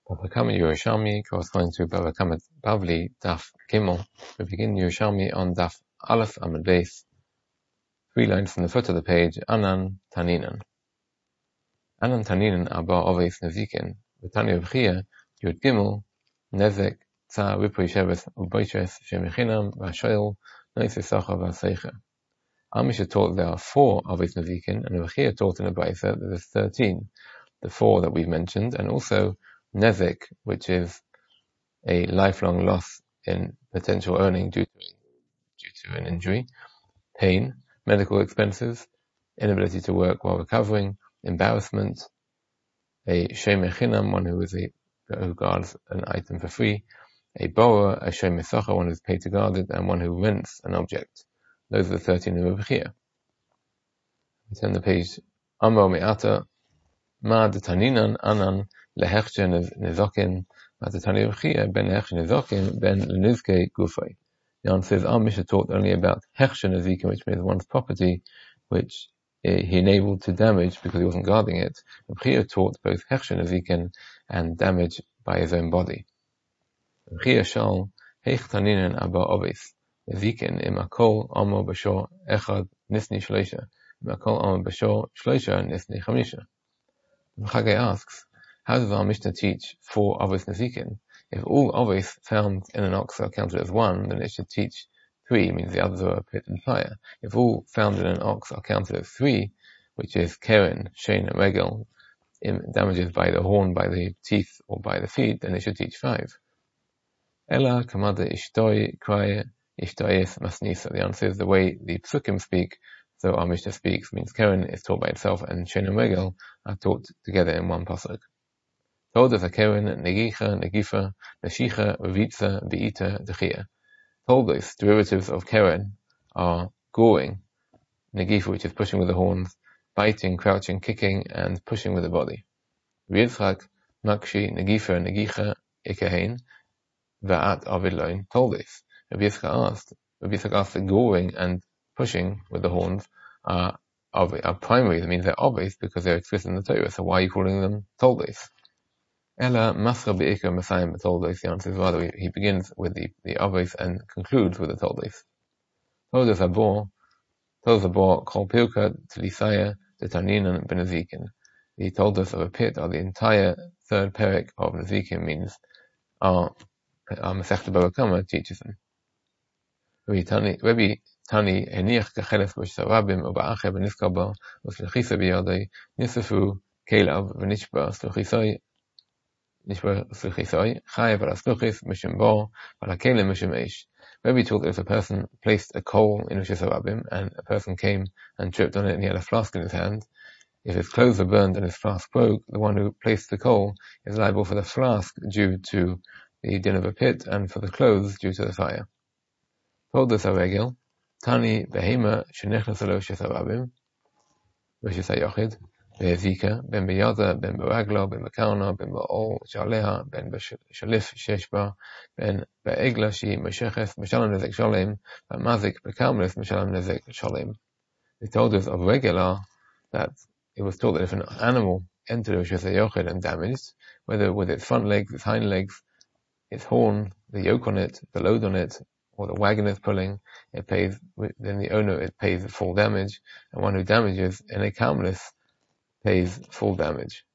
Bava Kama Yerushalmi corresponding to Bava Kama Bavli Daf Gimel. We begin Yerushalmi on Daf Aleph Amud Beis, 3 lines from the foot of the page. Anan Taninan. Anan Taninan Abba Oveis Nezikin. V'Tani Rechia Yud Gimel Nezek Tza Ripri Shevet Uboishes Shemichinam Vashoil Noise Sacha Vaseicha. Amisha taught there are 4 Oveis Nezikin, and Rechia taught in the Brisa that there's 13. The 4 that we've mentioned, and also Nezek, which is a lifelong loss in potential earning due to an injury, pain, medical expenses, inability to work while recovering, embarrassment, a shemei chinam, one who guards an item for free, a borrower, a shemei sacha, one who's paid to guard it, and one who rents an object. Those are the 13 who are here. We turn the page. Amar me'ata, ma detaninan anan lehechshe nezokin, ma detani rechia ben lehechshe nezokin ben lenizke gufay. The answer is, our Mishnah taught only about hechshe nezikin, which means one's property, which he enabled to damage because he wasn't guarding it. Rechia taught both hechshe nezikin and damage by his own body. Rechia shal heich taninan abba ovis nezikin imakol amo b'shor echad nisni shleisha imakol amo b'shor shleisha nisni chamisha. Chagai asks, how does our Mishnah teach 4 Avos Nezikin? If all Avos found in an ox are counted as 1, then it should teach 3, means the others are a pit and fire. If all found in an ox are counted as 3, which is Keren, Shein, and Regel, damages by the horn, by the teeth, or by the feet, then it should teach 5. Ela kamada ishtoi kraye ishtoyes masnisa. The answer is the way the Psukim speak. So our Mishnah speaks, means Keren is taught by itself, and Shein and Regel are taught together in one pasuk. Told us a Keren, Negicha, Negifa, Neshicha, Revitza, Beita, Dechia. Told us derivatives of Keren are goring, Negifa, which is pushing with the horns, biting, crouching, kicking, and pushing with the body. Yitzchak, Makshi, Negifa, Negicha, Ikahain, Va'at Avidloin. Told us. Yitzchak asked that goring and pushing with the horns are primary. That means they're obvious because they're explicit in the Torah. So why are you calling them toldos? Ella masra be'ikar masayim b'toldos. The answer is rather he begins with the obvious and concludes with the toldos. Toldos abor kol pilka t'lisaya t'taninan b'nezikin. The toldos of a pit are the entire 3rd perek of Nezikin, means our Masechta Bava Kama teaches them. Rabbi Tani heniach kachelef b'shar rabim u'ba'acher b'niskar ba u'slechisa b'yadei nisafu kelav v'nishba slechisoi chayev al asluchis mishum bo al hakelim mishum eish. Rabbi taught that if a person placed a coal in Rosh Hashanah and a person came and tripped on it and he had a flask in his hand, if his clothes were burned and his flask broke, the one who placed the coal is liable for the flask due to the din of a pit and for the clothes due to the fire. Told us Regel, Tani behema shenechnas lo shesarabim, v'shesayochid, ve'ezika, ben beyada, ben beraglo, ben bekarno, ben be'ol shaleha, ben beshalif sheshba, ben be'egla shi mesheches, meshalem nezek shalem, v'mazik bekarmelis meshalem nezek shalem. They told us of Regel that it was taught that if an animal entered a shesayochid and damaged, whether with its front legs, its hind legs, its horn, the yoke on it, the load on it, or the wagon is pulling, then the owner pays full damage, and one who damages in a calmness pays full damage.